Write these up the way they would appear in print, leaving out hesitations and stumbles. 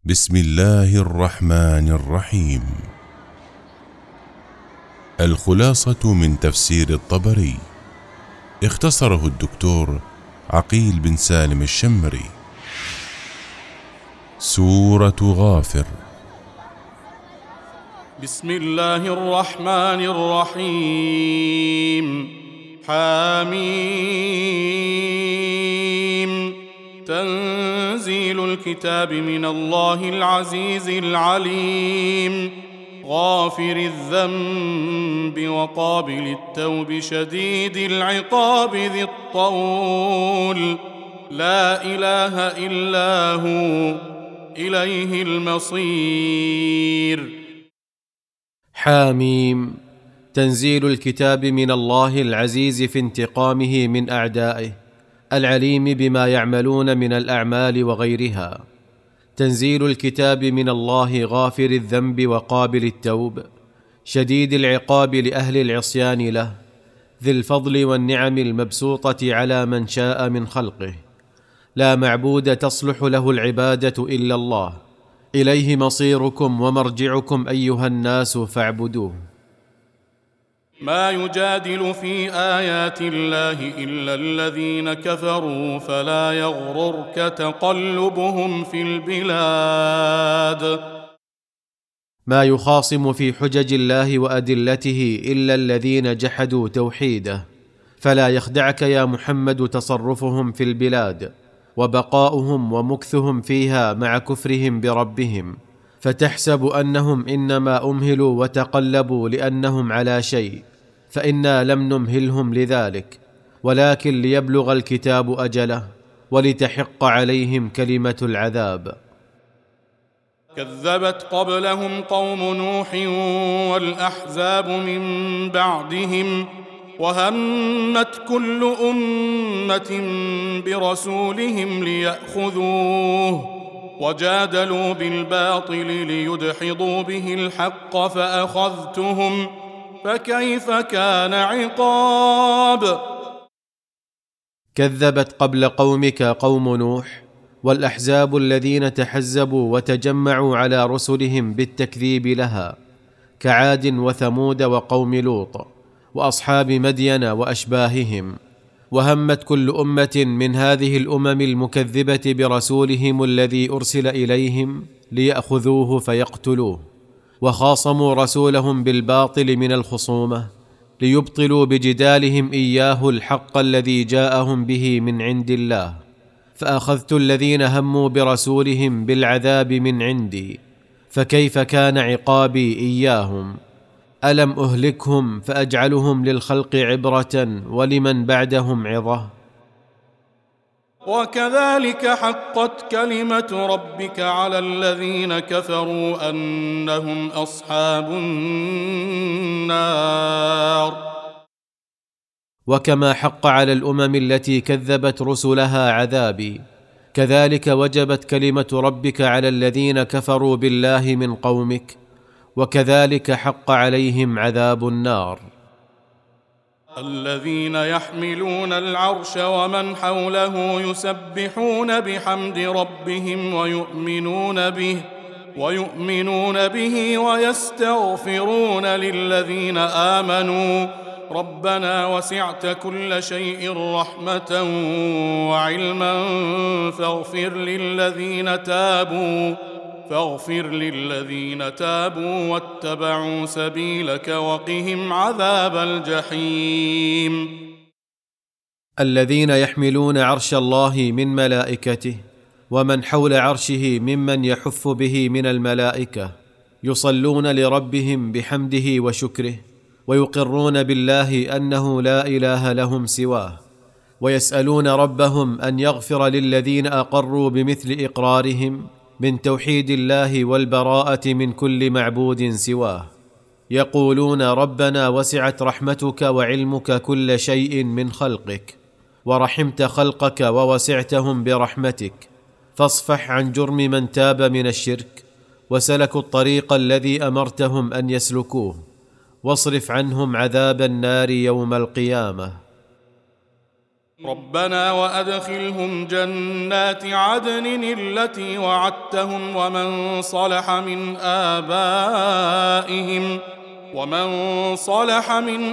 بسم الله الرحمن الرحيم. الخلاصة من تفسير الطبري، اختصره الدكتور عقيل بن سالم الشمري. سورة غافر. بسم الله الرحمن الرحيم. حميم. تنزيل الكتاب من الله العزيز العليم، غافر الذنب وقابل التوب شديد العقاب ذي الطول، لا إله إلا هو إليه المصير. حاميم. تنزيل الكتاب من الله العزيز في انتقامه من أعدائه، العليم بما يعملون من الأعمال وغيرها. تنزيل الكتاب من الله غافر الذنب وقابل التوب شديد العقاب لأهل العصيان له، ذي الفضل والنعم المبسوطة على من شاء من خلقه. لا معبود تصلح له العبادة إلا الله، إليه مصيركم ومرجعكم أيها الناس فاعبدوه. ما يجادل في آيات الله إلا الذين كفروا، فلا يغررك تقلبهم في البلاد. ما يخاصم في حجج الله وأدلته إلا الذين جحدوا توحيده، فلا يخدعك يا محمد تصرفهم في البلاد وبقاؤهم ومكثهم فيها مع كفرهم بربهم، فتحسب أنهم إنما أمهلوا وتقلبوا لأنهم على شيء، فإنا لم نمهلهم لذلك، ولكن ليبلغ الكتاب أجله ولتحق عليهم كلمة العذاب. كذبت قبلهم قوم نوح والأحزاب من بعدهم، وهمت كل أمة برسولهم ليأخذوه، وجادلوا بالباطل ليدحضوا به الحق فأخذتهم، فكيف كان عقاب. كذبت قبل قومك قوم نوح والأحزاب الذين تحزبوا وتجمعوا على رسلهم بالتكذيب لها، كعاد وثمود وقوم لوط وأصحاب مدين وأشباههم. وهمت كل أمة من هذه الأمم المكذبة برسولهم الذي أرسل إليهم ليأخذوه فيقتلوه، وخاصموا رسولهم بالباطل من الخصومة ليبطلوا بجدالهم إياه الحق الذي جاءهم به من عند الله، فأخذت الذين هموا برسولهم بالعذاب من عندي، فكيف كان عقابي إياهم. ألم أهلكهم فأجعلهم للخلق عبرة ولمن بعدهم عظة. وكذلك حقت كلمة ربك على الذين كفروا أنهم أصحاب النار. وكما حق على الأمم التي كذبت رسلها عذابي، كذلك وجبت كلمة ربك على الذين كفروا بالله من قومك، وكذلك حق عليهم عذاب النار. الذين يحملون العرش ومن حوله يسبحون بحمد ربهم ويؤمنون به ويستغفرون للذين آمنوا ربنا وسعت كل شيء رحمة وعلما فاغفر للذين تابوا واتبعوا سبيلك وقهم عذاب الجحيم. الذين يحملون عرش الله من ملائكته ومن حول عرشه ممن يحف به من الملائكة يصلون لربهم بحمده وشكره، ويقرون بالله أنه لا إله لهم سواه، ويسألون ربهم أن يغفر للذين أقروا بمثل إقرارهم من توحيد الله والبراءة من كل معبود سواه. يقولون ربنا وسعت رحمتك وعلمك كل شيء من خلقك، ورحمت خلقك ووسعتهم برحمتك، فاصفح عن جرم من تاب من الشرك وسلكوا الطريق الذي أمرتهم أن يسلكوه، واصرف عنهم عذاب النار يوم القيامة. ربنا وأدخلهم جنات عدن التي وعدتهم ومن صلح من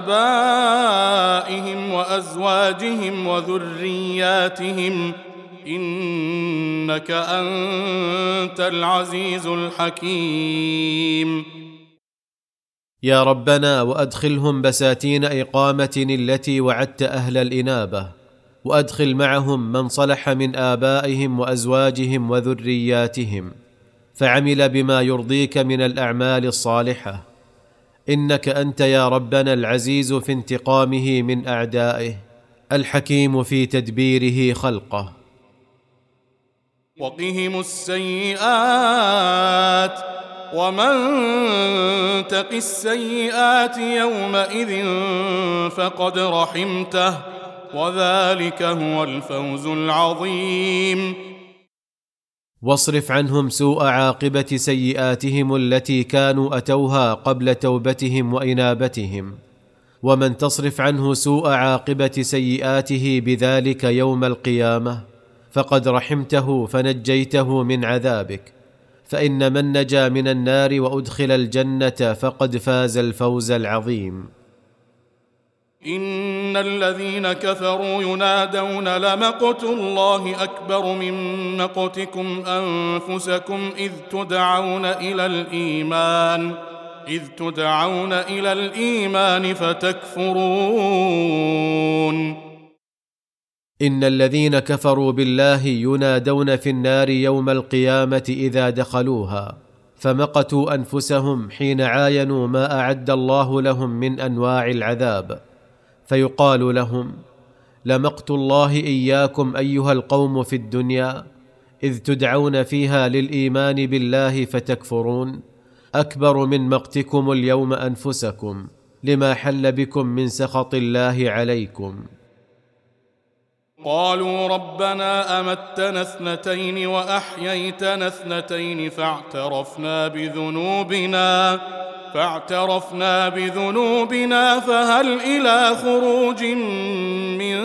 آبائهم وأزواجهم وذرياتهم إنك أنت العزيز الحكيم. يا ربنا وأدخلهم بساتين إقامة التي وعدت أهل الإنابة، وأدخل معهم من صلح من آبائهم وأزواجهم وذرياتهم فعمل بما يرضيك من الأعمال الصالحة، إنك أنت يا ربنا العزيز في انتقامه من أعدائه، الحكيم في تدبيره خلقه. وقهم السيئات ومن تق السيئات يومئذ فقد رحمته وذلك هو الفوز العظيم. واصرف عنهم سوء عاقبة سيئاتهم التي كانوا أتوها قبل توبتهم وإنابتهم، ومن تصرف عنه سوء عاقبة سيئاته بذلك يوم القيامة فقد رحمته فنجيته من عذابك، فإن من نجا من النار وأدخل الجنة فقد فاز الفوز العظيم. إن الذين كفروا ينادون لمقت الله أكبر من مقتكم أنفسكم إذ تدعون إلى الإيمان فتكفرون. إن الذين كفروا بالله ينادون في النار يوم القيامة إذا دخلوها، فمقتوا أنفسهم حين عاينوا ما أعد الله لهم من أنواع العذاب، فيقال لهم: لمقت الله إياكم أيها القوم في الدنيا إذ تدعون فيها للإيمان بالله فتكفرون أكبر من مقتكم اليوم أنفسكم لما حل بكم من سخط الله عليكم. قالوا ربنا أمتنا 2 وأحييتنا 2 فاعترفنا بذنوبنا فهل إلى خروج من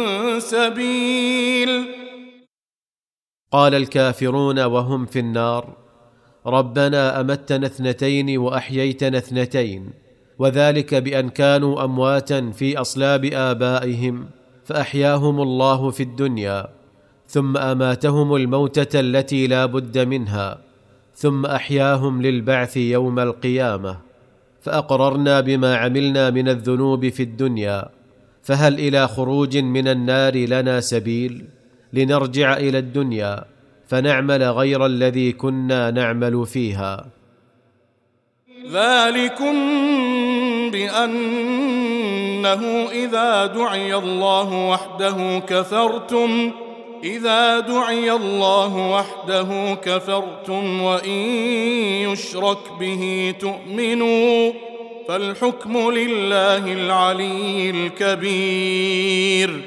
سبيل؟ قال الكافرون وهم في النار: ربنا أمتنا 2 وأحييتنا 2، وذلك بأن كانوا أمواتا في أصلاب آبائهم فأحياهم الله في الدنيا، ثم أماتهم الموتة التي لا بد منها، ثم أحياهم للبعث يوم القيامة، فأقررنا بما عملنا من الذنوب في الدنيا، فهل إلى خروج من النار لنا سبيل؟ لنرجع إلى الدنيا فنعمل غير الذي كنا نعمل فيها. ذلكم بأنه إذا دعي الله وحده كفرتم وإن يشرك به تؤمنوا فالحكم لله العلي الكبير.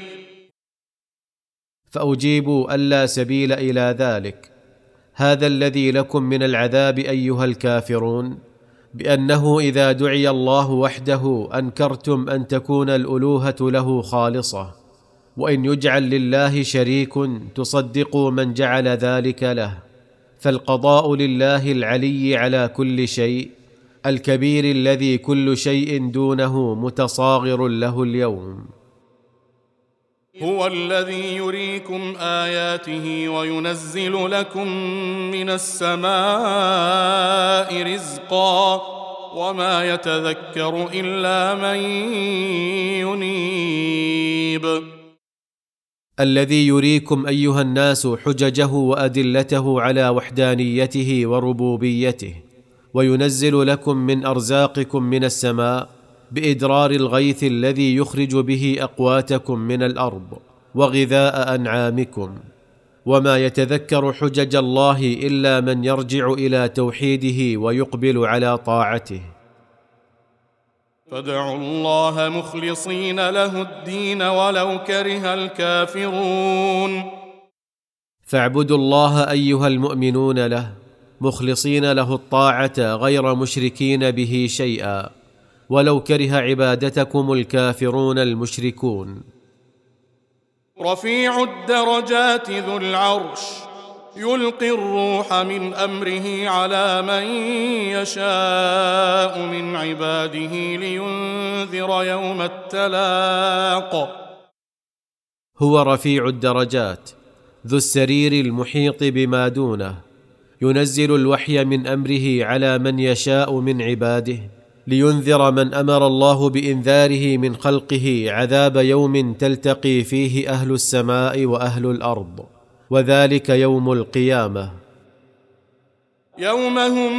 فأجيبوا ألا سبيل إلى ذلك. هذا الذي لكم من العذاب أيها الكافرون، بأنه إذا دعي الله وحده أنكرتم أن تكون الألوهة له خالصة، وإن يجعل لله شريك تصدقوا من جعل ذلك له، فالقضاء لله العلي على كل شيء، الكبير الذي كل شيء دونه متصاغر له اليوم. هو الذي يريكم آياته وينزل لكم من السماء رزقا وما يتذكر إلا من ينيب. الذي يريكم أيها الناس حججه وأدلته على وحدانيته وربوبيته، وينزل لكم من أرزاقكم من السماء بإدرار الغيث الذي يخرج به أقواتكم من الأرض وغذاء أنعامكم، وما يتذكر حجج الله إلا من يرجع إلى توحيده ويقبل على طاعته. فادعوا الله مخلصين له الدين ولو كره الكافرون. فاعبدوا الله أيها المؤمنون له مخلصين له الطاعة غير مشركين به شيئا، ولو كره عبادتكم الكافرون المشركون. رفيع الدرجات ذو العرش يلقي الروح من أمره على من يشاء من عباده لينذر يوم التلاق. هو رفيع الدرجات ذو السرير المحيط بما دونه، ينزل الوحي من أمره على من يشاء من عباده لينذر من أمر الله بإنذاره من خلقه عذاب يوم تلتقي فيه أهل السماء وأهل الأرض، وذلك يوم القيامة. يوم هم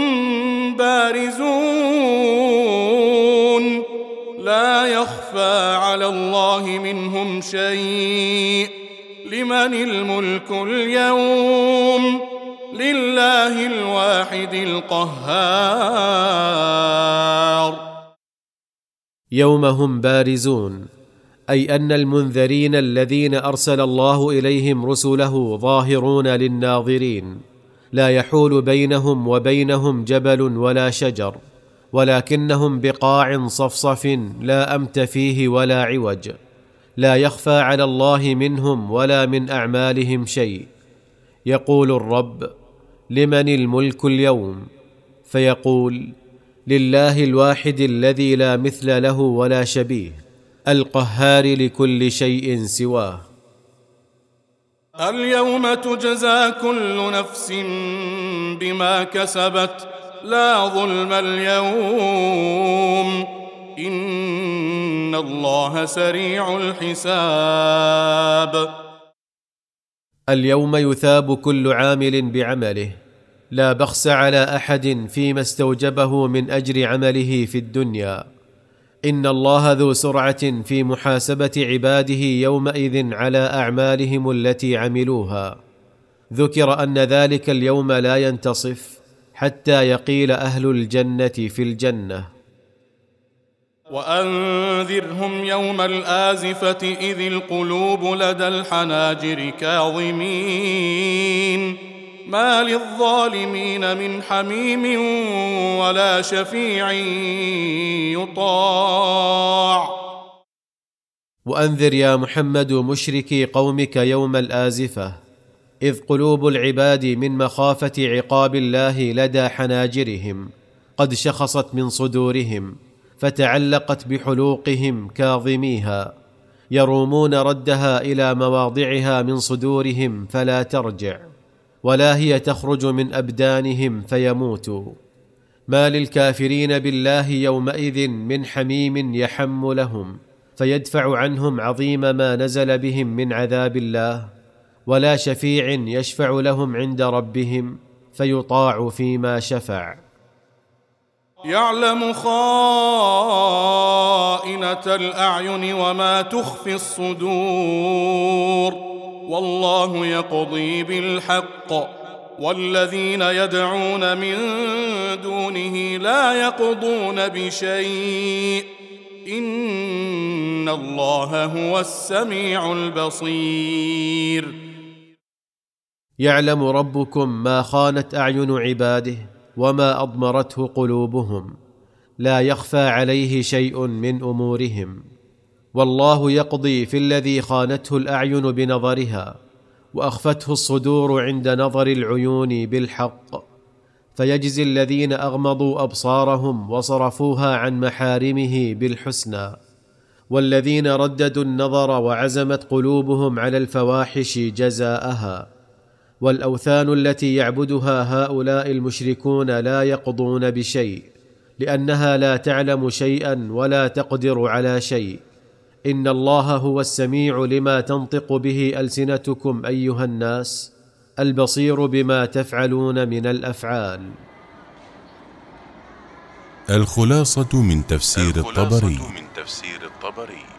بارزون لا يخفى على الله منهم شيء. لمن الملك اليوم؟ لله الواحد القهار. يوم هم بارزون أي أن المنذرين الذين أرسل الله إليهم رسله ظاهرون للناظرين، لا يحول بينهم وبينهم جبل ولا شجر، ولكنهم بقاع صفصف لا أمت فيه ولا عوج، لا يخفى على الله منهم ولا من أعمالهم شيء. يقول الرب: لمن الملك اليوم؟ فيقول: لله الواحد الذي لا مثل له ولا شبيه، القهار لكل شيء سواه. اليوم تجزى كل نفس بما كسبت لا ظلم اليوم إن الله سريع الحساب. اليوم يثاب كل عامل بعمله، لا بخس على أحد فيما استوجبه من أجر عمله في الدنيا. إن الله ذو سرعة في محاسبة عباده يومئذ على أعمالهم التي عملوها. ذكر أن ذلك اليوم لا ينتصف حتى يقيل أهل الجنة في الجنة. وأنذرهم يوم الآزفة إذ القلوب لدى الحناجر كاظمين ما للظالمين من حميم ولا شفيع يطاع. وأنذر يا محمد مشركي قومك يوم الآزفة، إذ قلوب العباد من مخافة عقاب الله لدى حناجرهم قد شخصت من صدورهم، فتعلقت بحلوقهم كاظميها، يرومون ردها إلى مواضعها من صدورهم فلا ترجع، ولا هي تخرج من أبدانهم فيموتوا. ما للكافرين بالله يومئذ من حميم يحم لهم فيدفع عنهم عظيم ما نزل بهم من عذاب الله، ولا شفيع يشفع لهم عند ربهم فيطاع فيما شفع. يعلم خائنة الأعين وما تخفي الصدور والله يقضي بالحق والذين يدعون من دونه لا يقضون بشيء إن الله هو السميع البصير. يعلم ربكم ما خانت أعين عباده وما أضمرته قلوبهم، لا يخفى عليه شيء من أمورهم، والله يقضي في الذي خانته الأعين بنظرها وأخفته الصدور عند نظر العيون بالحق، فيجزي الذين أغمضوا أبصارهم وصرفوها عن محارمه بالحسنى، والذين رددوا النظر وعزمت قلوبهم على الفواحش جزاءها. والأوثان التي يعبدها هؤلاء المشركون لا يقضون بشيء، لأنها لا تعلم شيئا ولا تقدر على شيء. إن الله هو السميع لما تنطق به ألسنتكم أيها الناس، البصير بما تفعلون من الأفعال. الخلاصة من تفسير الطبري.